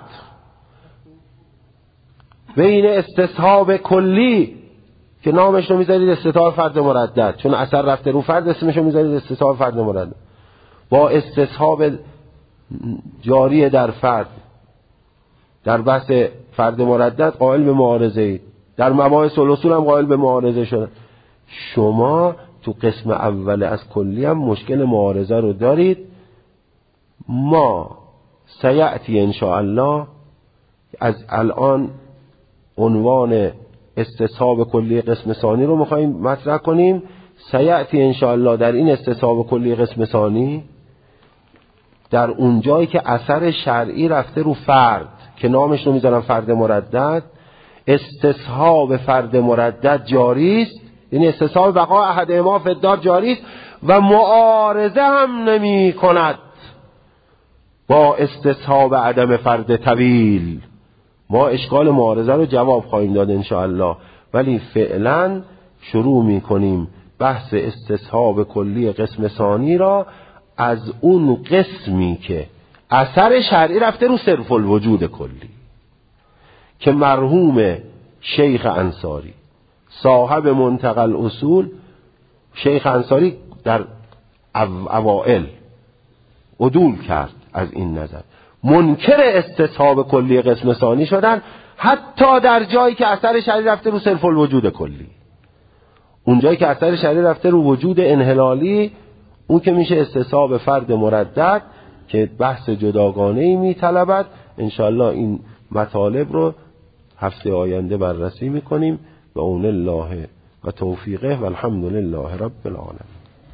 بین استصحاب کلی که نامش رو میذارید استصحاب فرد مردد، چون اثر رفته رو فرد اسمش رو میذارید استصحاب فرد مردد، با استصحاب جاری در فرد در بحث فرد مردد قائل به معارضه اید، در مباحث الاصول هم قائل به معارضه شدن. شما تو قسم اول از کلی هم مشکل معارضه رو دارید. ما سیأتی انشاءالله. از الان عنوان استصحاب کلی قسم ثانی رو میخواییم مطرح کنیم. سیأتی انشاءالله در این استصحاب کلی قسم ثانی، در اون جایی که اثر شرعی رفته رو فرد که نامش رو میذارن فرد مردد، استصحاب فرد مردد جاری است، یعنی استصحاب بقا احدهما فی الدار جاری است و معارضه هم نمی کند با استصحاب عدم فرد طویل. ما اشکال معارضه رو جواب خواهیم داد انشاءالله، ولی فعلا شروع میکنیم بحث استصحاب کلی قسم ثانی را از اون قسمی که اثر شرعی رفته رو صرف الوجود کلی که مرحوم شیخ انصاری صاحب منتقى الاصول، شیخ انصاری در اوائل عدول کرد از این نظر، منکر استصحاب کلی قسم ثانی شدن حتی در جایی که اثر شرعی رفته رو صرف الوجود کلی. اون جایی که اثر شرعی رفته رو وجود انحلالی، اون که میشه استصحاب فرد مردد که بحث جداگانه‌ای میطلبد. انشاءالله این مطالب رو هفته آینده بررسی میکنیم و اون الله و توفیقه و الحمد لله رب العالمین.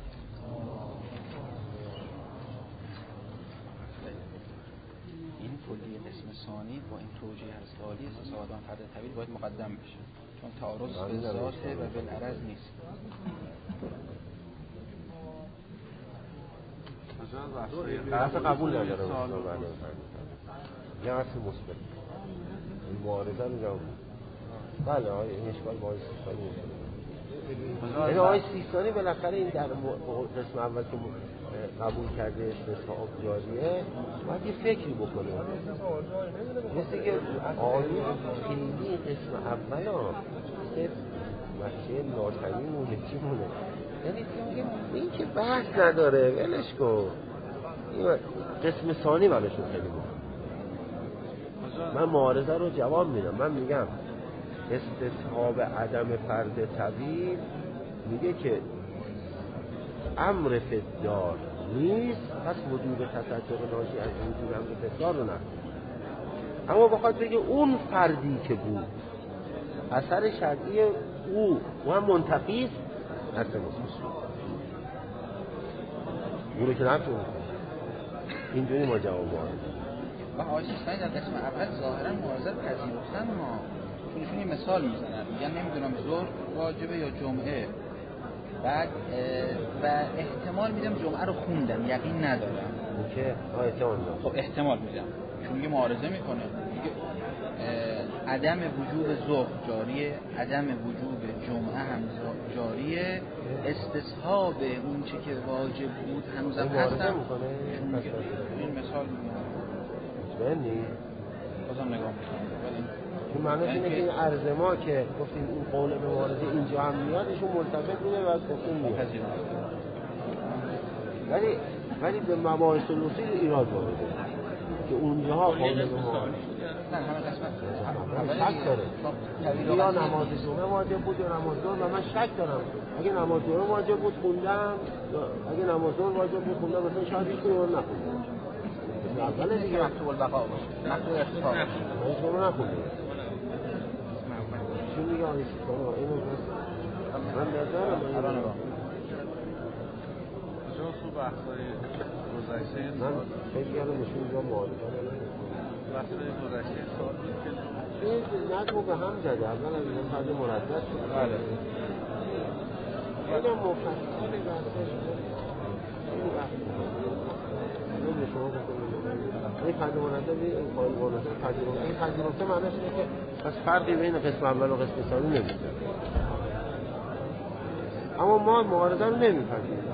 این کلی قسم ثانی با این توجیه اصلی استصحاب فرد طویل باید مقدم بشه، چون تعارض به ذاته و بالعرض نیست.
طرف قبول نداره یه حرف مثبت این معارضه رو جواب. بله این اشکال با آقای سیستانی این آقای سیستانی بالاخره این در قسم اول که قبول کرده استصحاب جاریه باید یه فکری بکنه، مثل که آقای خیلی قسم اول ها صرف بچه ناتنی مونه چی مونه، یعنی این که بحث نداره ولش کن. این قسم ثانی براشون خیلی مهم. من معارضه رو جواب میدم، من میگم استصحاب عدم فرد طویل میگه که امر فدار نیست، پس وجود تصدق ناشی از وجود امر فدار رو نکنه. اما بخواد بگه اون فردی که بود اثر شرعی او و هم منتقی است، اصلا اون رو که نفتون اینجوری ما جواب معارضه.
و آقای سیستانی در قسم اول ظاهرا معارضه پذیرفتن، ما چون یه مثال میزنن میگن نمیدونم ظهر واجبه یا جمعه، بعد و احتمال میدم جمعه رو خوندم یقین ندارم
که احتمال دارم.
خب احتمال میدم چون یه معارضه میکنه میگه عدم وجوب ظهر جاریه، عدم وجوب جمعه هم جاریه، استصحاب اون چه که واجب بود هنوزم هستم. این مثال
بنی
بازم نگاه میکنم
این معنیش اینه که این عرض ما که گفتیم این قول به معارضه اینجا هم میاد ایشون ملتفت میده و گفتیم میاد، ولی به مباحث الاصول ایراد وارده که اونجاها قول به معارضه
نه همه قسمت
شک داره یا نماز جمعه واجب بود یا نماز ظهر، و من شک دارم اگه نماز جمعه واجب بود خوندم، اگه نماز ظهر واجب بود خوندم مثلا شاید هیچ رو نخوندم. اول دیگه
مکتوب البقا باشه، مکتوب اختصار
باشه شما نخوندم چون دیگه آقای سیستانی اینو من نظرم
الان نگاه
جا تو بحثای گذشته
من خیلی یادم نشون جا معارضه
بحثای گذشته سال بود که
این نظم به هم زده. اول از این فرد مردد شد
بله
خیلی هم مفصل بحثش خیلی بحث این شما بکنید این فرد مردد این قائل بانسته پذیرفته، این پذیرفته معنیش اینه که پس فرقی بین قسم اول و قسم ثانی نمیشه، اما ما معارضه رو نمیپذیریم.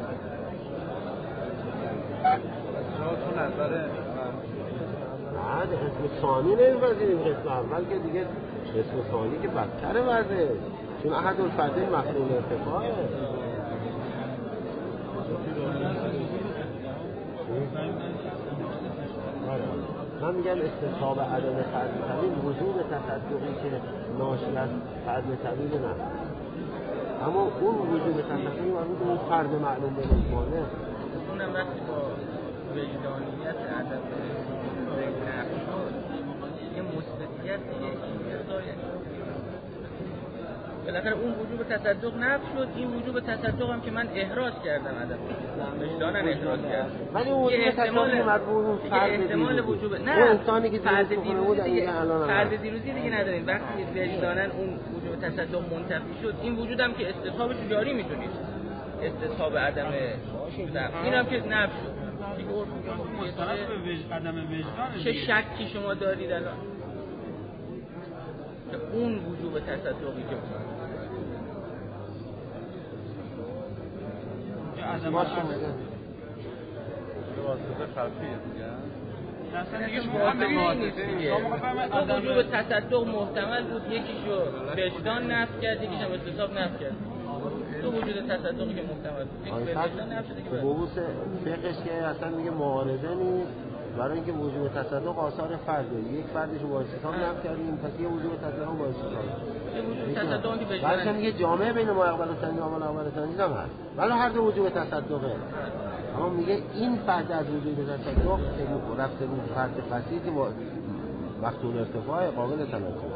تو نظر
بعد قسم ثانی نمیپذیریم، قسم اول که دیگه قسم ثانی که بدتر وضعه، چون احد الفردین مخلوق ارتفاعه. من میگم استصحاب عدم فرد طویل وجود تصدقی که ناشی از فرد طویل نه، اما اون وجود تصدقی مربوط به اون فرد معلوم به نظمانه
اونم وقتی با وجدانیت عدم
شخصیت دیگه بالاخره اون وجوب تصدق نفی شد. این وجوب تصدق هم که من احراج کردم عدم وجدانن احراج کردم
ولی اون وجوب تصدق مربوط فرد
احتمال وجوب نه
انسانی که
فرد دیروزی دیگه
الان
فرد دیروزی دیگه نداریم. وقتی وجدانن اون وجوب تصدق منتفی شد این وجودم که استصحابش جاری میدونید استصحاب عدم اینم که نفی شد دیگه
عدم وجدان
چه شکی شما دارید الان اون وجوب تصدقی که
عدم واسطه خلقیه
دیگه وجوب تصدق محتمل بود یکیشو وجدان نفی کرد یکیشو استصحاب نفی کرد تو وجود تصدقی که محتمل بود یک وجدان نفی شده که
بحث فقهش که اصلا میگه معارضه نیست برای اینکه وجوب تصدق آثار فرده یک فردش رو با استثاب نفی کردیم پس یه وجوب تصدق با استثاب
یه وجوب تصدقی که
بعدش میگه جامعه بین ما اقبال ثانی و اقبال ثانی هم هست ولی هر دو وجوب تصدقه اما میگه این فرد از وجوب تصدق رفته بود فرد فصیحی که مقتول ارتفاع قابل تناسب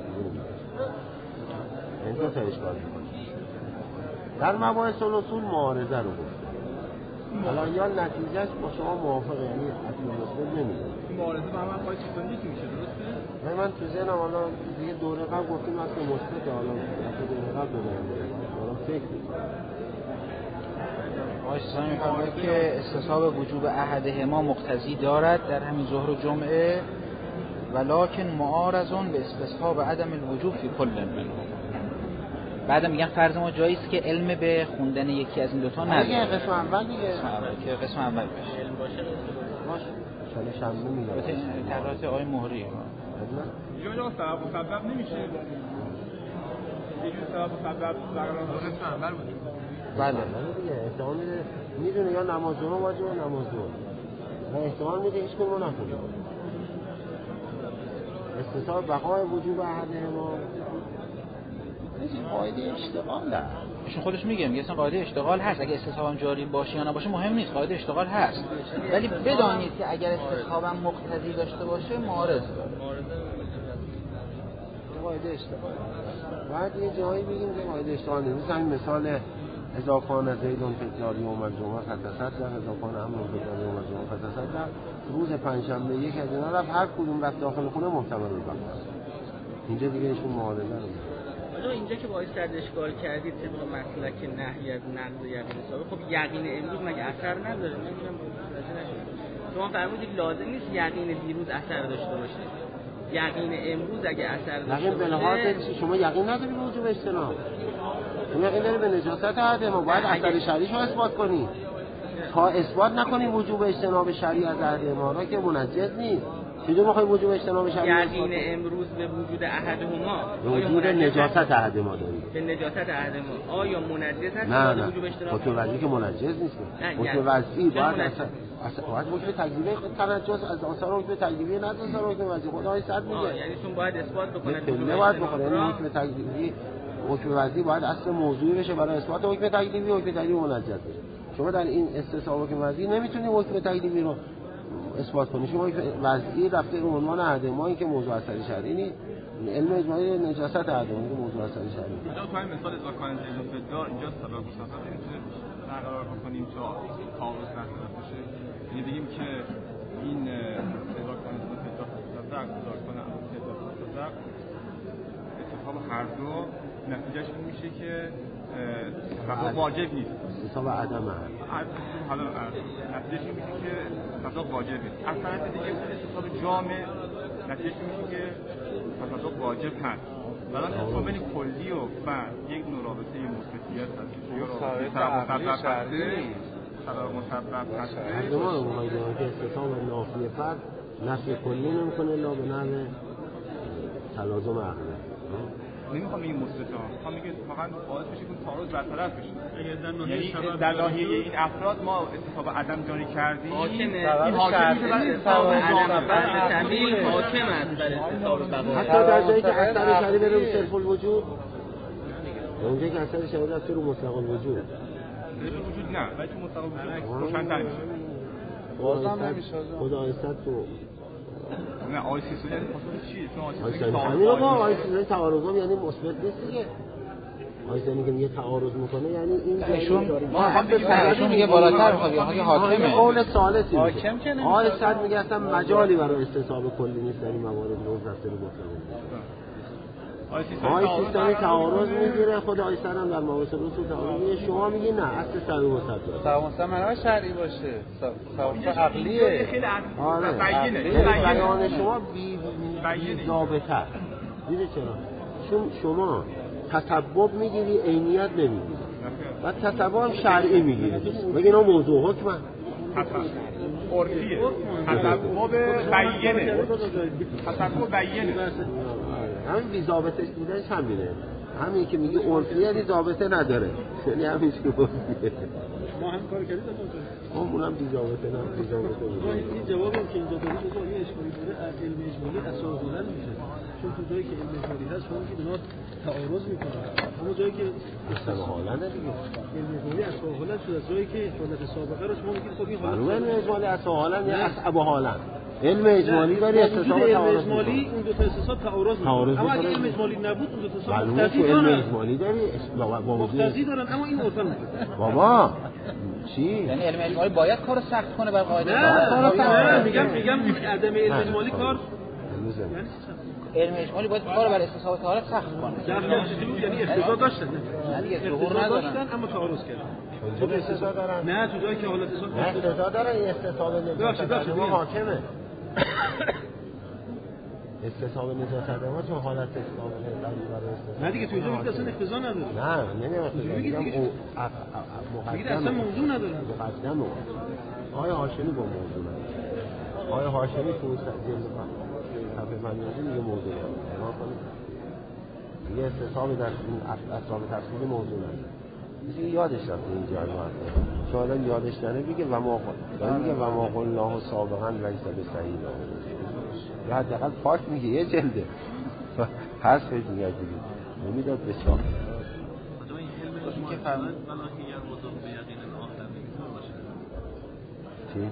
این دو تا اشکال میکنه در مباحث الاصول معارضه رو گفت حالا یا نتیجهش با شما موافقه یعنی اصلا مسئول نمیده
این معارضه با هم پای چیزی میشه درسته؟
من تو ذهنم حالا دیگه دوره قبل گفتیم اصلا مثبت حالا دوره قبل حالا فکر
آشتان می‌فرماید که استصحاب وجوب احدهما مقتضی دارد در همین ظهر و جمعه ولکن معارضون به استصحاب عدم الوجوب فی کل منهم. بعدم میگن فرض ما جایی است که علم به خوندن یکی از این دو تا نداره.
قسم اول دیگه
که قسم اول بشه.
علم باشه
باشه. شنبه میگم.
تقریرات آقای مهری.
یا سبب و سبب نمیشه. یه جور سبب و سبب برقرار قسم اول بود.
بله دیگه احتمال میده میدونه یا نماز جمعه واجبه نماز جمعه. و احتمال میده هیچ کدوم نخونه. استصحاب بقای وجوب احدهما قاعده اشتغاله.
ایشون خودش میگه اصلا قاعده اشتغال هست. اگه استصحابم جاری باشه یا نباشه مهم نیست، قاعده اشتغال هست. ولی بدانید که اگر استصحابم مقتضی داشته باشه معارض
قاعده اشتغال. بعد یه جایی بگیم که قاعده اشتغال نیست. همین مثال اذا کان زیدون فی یوم الجمعه فتصدق اذا کان عمرو فی یوم الجمعه فتصدق. روز پنجشنبه یک از اینا رفت هر کدوم رفت داخل خونه محتمل البقا. اینجا دیگه ایشون معارضه رو
حالا اینجا که باعث کرد اشکال کردید طبق مسلک نهی از نقض یقین حسابه خب یقین امروز مگه اثر نداره؟ نمیدونم شما فرمودید لازم نیست یقین دیروز اثر داشته باشه. یقین امروز اگه اثر داشته باشه
یقین به لحاظ شما یقین نداری به وجوب اجتناب. شما یقین داری به نجاست عهد ما باید اثر شرعیش رو اثبات کنی. تا اثبات نکنی وجوب اجتناب شرعی از عهد ما را که منجز نیست. چطور می‌خوای وجوب اجتناب شرعی
یقین امروز به وجود احدهما
وجود نجاست عهد ما داریم
به نجاست عهد ما آیا منجز هست
نه
وجوب اجتناب
حکم وضعی که منجز نیست حکم وضعی باید حکم تکلیفی تنجس از آثار حکم تکلیفی نه از آثار حکم وضعی خدای صد میگه
یعنی چون باید اثبات بکنه
نه باید بکنه یعنی حکم تکلیفی حکم وضعی باید اصل موضوعی بشه برای اثبات حکم تکلیفی حکم تکلیفی منجز بشه شما در این استصحاب حکم وضعی نمیتونی حکم تکلیفی رو اثبات کنی شما وضعی رفته رو عنوان عهد ما این که موضوع اثری شرعی نیست علم اجماعی نجاست عهد ما که موضوع اثری شرعی
اینجا تو این مثال ازاکان زیدون فدار اینجا سبب و سبب نمیتونه برقرار بکنیم تا تعارض برقرار بشه یعنی بگیم که این ازاکان زیدون فدار تصدق ازاکان تصدق اتفاق هر دو نتیجهش این میشه که تصدق واجب نیست
حساب عدم
حالا نتیجهش میشه که تصدق واجب نیست از طرف دیگه حساب جامع نتیجهش میشه که تصدق واجب هست ولی تو بین کلی و فرد یک نوع رابطه مثبتیت هست یا رابطه سبب مسبب هست
هر دو ما رو که استثناء نافی فرد نفی کلی نمیکنه الا به نحو تلازم عقلی
نمیخوام این مثبتا میخوام میگه واقعا باعث بشه که تعارض برطرف بشه یعنی در ناحیه این افراد ما اتفاق عدم جاری کردیم این حاکم میشه بر
اتفاق عدم فرد تمیل حاکم است بر اتفاق بقا
حتی در جایی که اثر شرعی بره رو صرف الوجود اونجایی که اثر شرعی رفته رو مطلق الوجود
وجود نه ولی تو مطلق الوجود روشن‌تر میشه
بازم نمیشه خدا استاد تو
نه آقای سیستانی یعنی پاسخ چیه؟ چون
سیستانی همین رو با آقای سیستانی تعارض یعنی مثبت نیست دیگه. آقای سیستانی که میگه تعارض میکنه یعنی این
ایشون ما هم به فرضون میگه بالاتر میخواد یا حاکمه
قول ثالثی
حاکم که نمیشه.
آقای صد میگه اصلا مجالی برای استصحاب کلی نیست در این موارد نوزفته رو گفتن. آقای سیستانی تعارض میگیره، خود آقای صد هم در مباحث رسول تعارض میگه، شما میگی نه اصل صحیح و صد
سواسه منابع شرعی باشه سواسه عقلیه.
آره بیان شما بی ضابطه دیدی چرا؟ چون شما تسبب میگیری عینیت نمیگیری و تسبب هم شرعی میگیری بگی اینا موضوع حکمه
عرفیه تسبب بیینه تسبب بیینه
همین بی ضابطه بودنش همینه همین که میگه عرفیه یعنی ضابطه نداره یعنی همین که عرفیه
ما هم کار کردیم
اونم بی ضابطه نه بی ضابطه بود
این جوابی که اینجا دادید تو یه اشکالی داره از علم اجمالی اساساً میشه چون تو جایی که علم اجمالی هست شما که اینا تعارض میکنه اما جایی که
اصلا حالنده دیگه
علم اجمالی اساساً شده جایی که حالت سابقه رو شما میگید خب این حالت
علم اجمالی اساساً یا اسباب حالن علم اجمالی داری استصحاب
علم
تعارض
اجمالی اون دو تا استصحاب تعارض میکنه اما اگه علم اجمالی نبود اون دو تا استصحاب مقتضی
علم
دارن
اجمالی داری
مقتضی دارن اما این عرفا
بابا چی؟
یعنی علم اجمالی باید کارو سخت کنه بر قاعده
نه میگم عدم علم اجمالی کار
علم اجمالی باید کار بر استصحاب طهارت سخت کنه
یعنی اقتضا داشتن
نه دیگه
اقتضا داشتن اما تعارض کردن
تو اقتضا دارن
نه تو جایی که حالت
اقتضا دارن این استصحاب نجاست ما حاکمه استصحاب نجاست ما چون حالت استصحاب نجاست
نه دیگه تو اینجا میگید اصلا اقتضا نداره
نه نمیگم
میگید اصلا موضوع نداره
مقدمه آقای هاشمی با موضوع نداره آقای هاشمی تو جلد صفحه 52 میگه موضوع نداره یه استصحاب در این اسباب تفصیلی موضوع نداره میگه یادش رفته این جای مطلب چون الان یادش نره میگه و ما قل الله سابقا لیس بسعید یا حداقل پاک میگه یه جلده حذفش میگه دیگه نمیداد به چاپ
این که فرمود
چی؟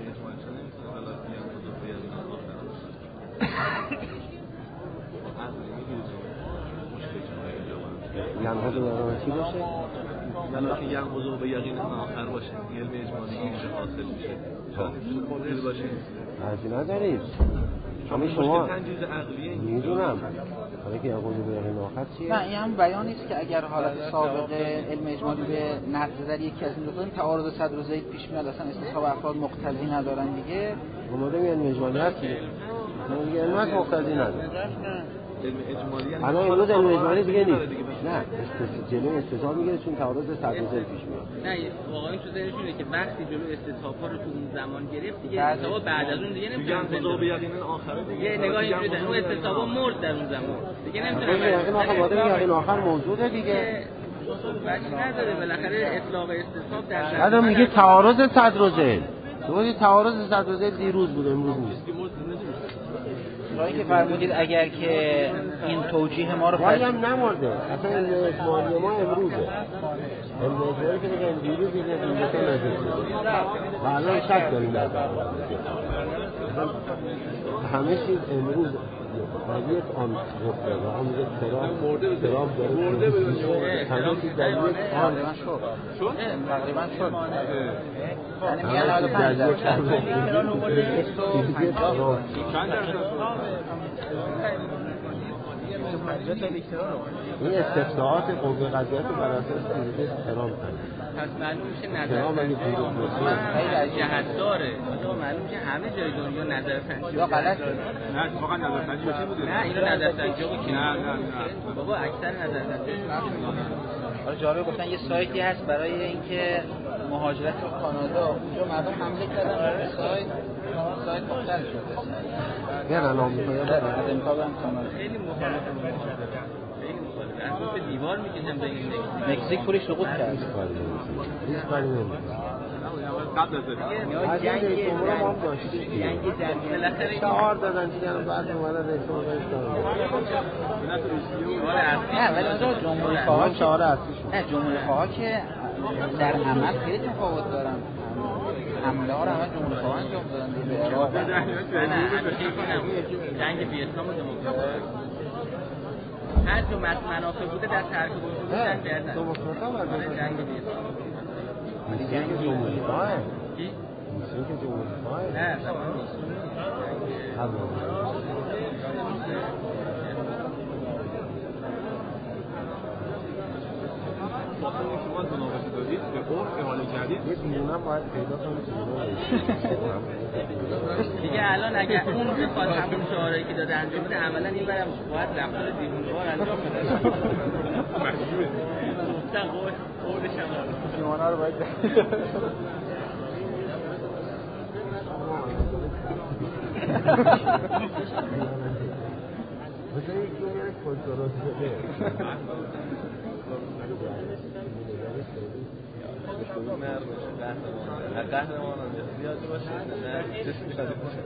ینقض برای چی باشه؟
ولی که ینقض به یقین آخر باشه علم اجمالی میشه حاصل میشه چون باشه
حرفی ندارید همه شما میدونم حالا که ینقض به یقین آخر چیه؟
نه این هم بیان نیست که اگر حالت سابقه علم اجمالی به نظر یکی از این دو تا تعارض صدر و زید پیش میاد اصلا استصحاب افراد مقتضی ندارن دیگه
اومده علم اجمالی هست دیگه علم هست مقتضی نداره
علم اجمالی
الان امروز علم اجمالی دیگه نیست نه جلو استصحاب میگیره چون تعارض صدر و زید پیش میاد
نه واقعا تو ذهنشونه که وقتی جلو استصحاب ها رو تو اون زمان گرفت دیگه استصحاب بعد از اون دیگه نمیتونن
ینقض به یقین آخر
یه نگاهی اینجوری دارن اون استصحاب مرد در اون زمان دیگه نمیتونن
یقین آخر باید یقین آخر موجوده دیگه
وجه نداره بالاخره اطلاق استصحاب در
بعد میگه تعارض صدر و زید تو تعارض صدر و زید دیروز بود امروز نیست
راهی که فرمودید اگر که این توجیه ما رو
ولی هم نمورده اصلا علم اجمالی ما امروزه علم اجمالی که میگن دیروز این دوتا نزدیک شده و الان شک داریم در همه چیز امروز یک آن گفته و آن میگه ترام داره همه چیز در یک آن
شد تقریبا شد یعنی میگن 95
این استفتاحات قوه قضاییت رو بر اساس تیزیز ترام کنید
پس معلوم میشه نظر خیلی از جهت داره معلوم میشه همه جای دنیا نظر سنجی
یا غلط
نه واقعا نظر سنجی چه بوده
نه اینو نظر سنجی بود
نه
بابا اکثر نظر سنجی
حالا جالب گفتن یه سایتی هست برای اینکه مهاجرت رو کانادا اونجا مردم حمله کردن به سایت مختل شده
بیان آمریکا یا
از امریکا برن کانادا
خیلی مخالفه از دیوار میکشن بگیم
مکزیک پولی سقوط کرد
هیچ کاری نمی‌کنه
قبل از
از این رئیس جمهور ما هم داشتیم شعار دادن دیگه بعد اومدن رئیس جمهور
نه ولی اونجا جمهوری خواها
شعار اصلی شد
نه جمهوری خواها که در عمل خیلی تفاوت دارن حمله ها رو همه جمهوری خواه انجام دادن به عراق.
نه جنگ ویتنام و دموکراسی هر جو منافع بوده در ترک وجود جنگ کردن. جنگ ویتنام
جنگ جمهوری خواه
چی؟
موسیقی که جمهوری خواه
نه
واسه این شما مناقشه دادید به عرف احاله کردید
یه بیرونم باید پیدا کنید
دیگه الان اگر اون بخواد همون شعارهایی که داده انجام بده عملا این برم باید رفتار دیوونه‌وار انجام بده.
مجبوره
گفتن قولش هم
دیوانه رو باید
مثلا یک دنیا کنترل شده
قهرمان زیاد باشه نه جسمی شده باشه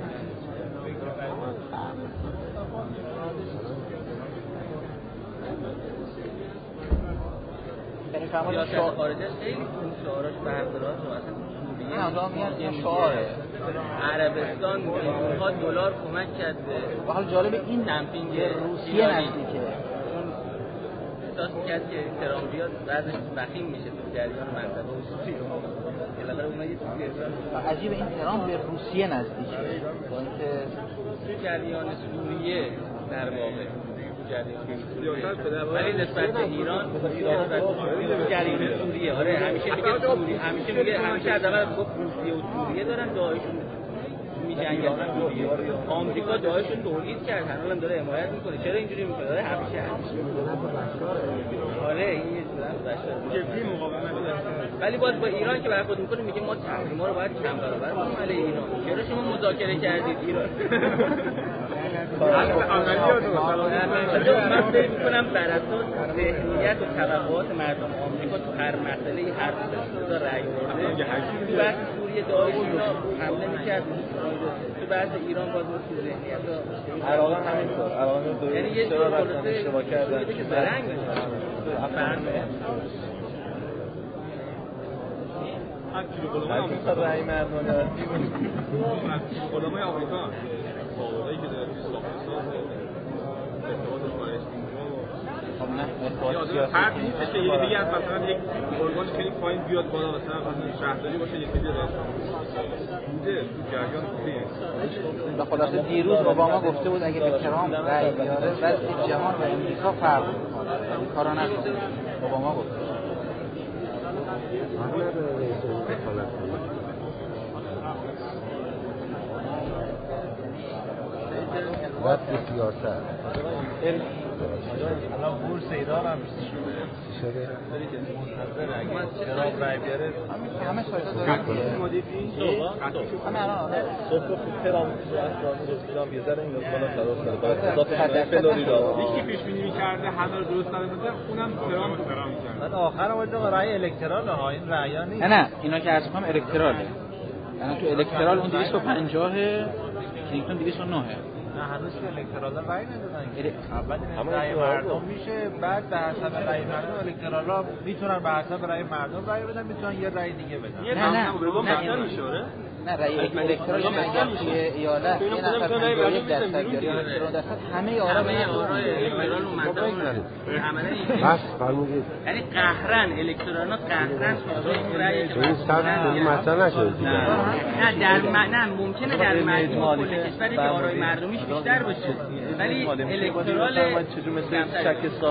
سیاست خارجه خیلی اون شعاراش بردارات رو اصلا
این آدم میاد شعاره
عربستان میلیون‌ها دلار کمک کرده.
و حال جالب این
دمپینگ
روسیه نزدیکه.
احساس میکرد که ترامپ بیاد بعدش وخیم میشه تو جریان منطقه اصولی بالاخره اونها یه چیزی احساس
عجیب این ترامپ به روسیه نزدیکه با اینکه
تو جریان سوریه در واقع ولی نسبت به ایران جریان سوریه آره همیشه میگه سوریه همیشه از اول گفت روسیه و سوریه دارن داعشون میجنگن سوریه آمریکا داعشون تولید کرد الان داره حمایت میکنه چرا اینجوری میکنه داره همیشه آره این یه جدی مقاومت ولی باز با ایران که برخورد میکنه میگه ما تحریما رو باید کم برابر کنیم علیه ایران چرا شما مذاکره کردید ایران من فکر میکنم بر اساس ذهنیت و توقعات مردم آمریکا تو هر مسئله هر تا رأی برده تو بحث سوریه داعش اینا حمله میکرد تو بحث ایران باز تو ذهنیت
عراق هم همینطور عراق
یعنی یه جور
اشتباه کردن
که زرنگ
از علمای آمریکا
رأی مردانه
از علمای آمریکا باورایی که داره تو ساختمان ارتباط خارج فرق نیستش که یکی دیگه از مثلا یک ارگان خیلی پایین بیاد بالا مثلا شهرداری باشه یکی دیگه رئیس بوده تو جریان بوده
و خلاصه دیروز اوباما گفته بود اگه به ترامپ رأی بیاره وضع جهان و امریکا فرق می‌کنه این کارا نکنه اوباما گفت
وقت سیاست
الان بورس ایران هم
شده
جناب رای بیاره
همه سایت‌ها دارن همه الان
صبح ترامپ رسیدم یه ذره این بالا خراب کرده اضافه فلوریدا
یکی پیش بینی می‌کرده همه رو درست نداده اونم ترامپ کرد
بعد آخر اومد رای الکترال ها این رأیا نیست
نه اینا که از کنم الکتراله یعنی تو الکترال اون 250 کلینتون 209
نه هنوز که الکترال رای ندادن اول رای مردم میشه بعد به حسب رای مردم الکترالا میتونن به حسب رای مردم رای بدن میتونن یه رای دیگه بدن
نه رای الکترال یعنی اگر توی ایالت یه نفر 51% یا 49% همه آرا
الکترال اومدن عملا
بس فرمودید
یعنی قهرن الکترالات قهرن رای که
این سطح مثلا نشد
نه ممکنه در مجموع کل کشوری که آرای مردمیش بیشتر باشه ولی الکترال
چجور مثل شک